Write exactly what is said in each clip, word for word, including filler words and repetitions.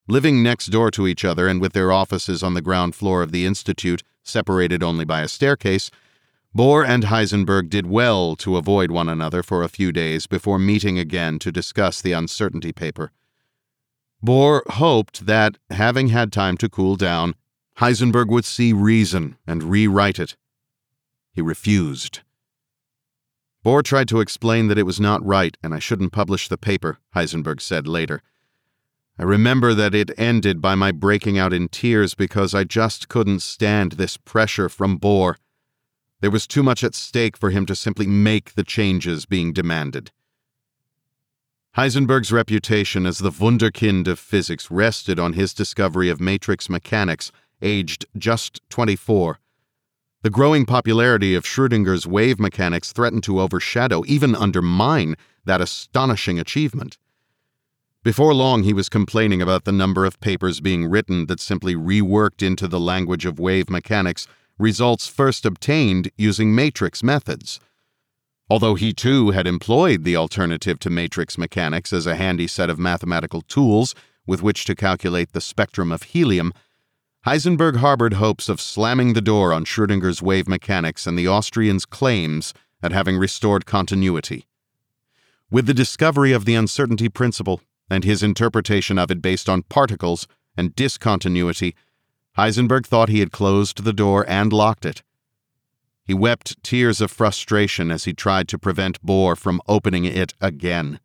Living next door to each other and with their offices on the ground floor of the Institute, separated only by a staircase, Bohr and Heisenberg did well to avoid one another for a few days before meeting again to discuss the uncertainty paper. Bohr hoped that, having had time to cool down, Heisenberg would see reason and rewrite it. He refused. Bohr tried to explain that it was not right and I shouldn't publish the paper, Heisenberg said later. I remember that it ended by my breaking out in tears because I just couldn't stand this pressure from Bohr. There was too much at stake for him to simply make the changes being demanded. Heisenberg's reputation as the wunderkind of physics rested on his discovery of matrix mechanics, aged just twenty-four. The growing popularity of Schrödinger's wave mechanics threatened to overshadow, even undermine, that astonishing achievement. Before long, he was complaining about the number of papers being written that simply reworked into the language of wave mechanics results first obtained using matrix methods. Although he too had employed the alternative to matrix mechanics as a handy set of mathematical tools with which to calculate the spectrum of helium, Heisenberg harbored hopes of slamming the door on Schrödinger's wave mechanics and the Austrian's claims at having restored continuity. With the discovery of the uncertainty principle and his interpretation of it based on particles and discontinuity, Heisenberg thought he had closed the door and locked it. He wept tears of frustration as he tried to prevent Bohr from opening it again.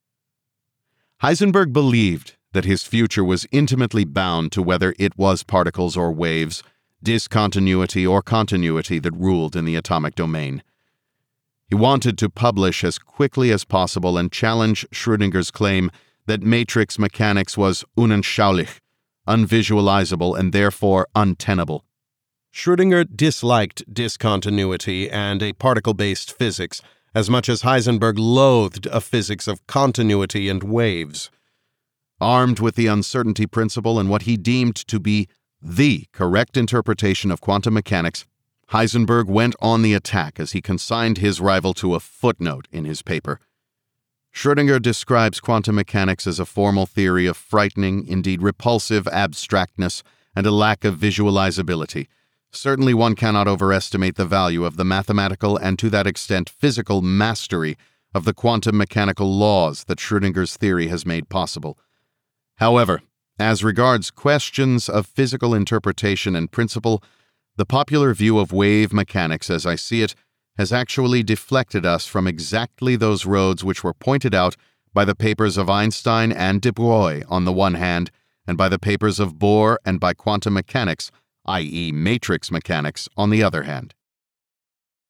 Heisenberg believed that his future was intimately bound to whether it was particles or waves, discontinuity or continuity that ruled in the atomic domain. He wanted to publish as quickly as possible and challenge Schrödinger's claim that matrix mechanics was unanschaulich, unvisualizable, and therefore untenable. Schrödinger disliked discontinuity and a particle-based physics as much as Heisenberg loathed a physics of continuity and waves. Armed with the uncertainty principle and what he deemed to be the correct interpretation of quantum mechanics, Heisenberg went on the attack as he consigned his rival to a footnote in his paper. Schrödinger describes quantum mechanics as a formal theory of frightening, indeed repulsive, abstractness and a lack of visualizability. Certainly one cannot overestimate the value of the mathematical and to that extent physical mastery of the quantum mechanical laws that Schrödinger's theory has made possible. However, as regards questions of physical interpretation and principle, the popular view of wave mechanics as I see it has actually deflected us from exactly those roads which were pointed out by the papers of Einstein and de Broglie on the one hand, and by the papers of Bohr and by quantum mechanics, that is matrix mechanics, on the other hand.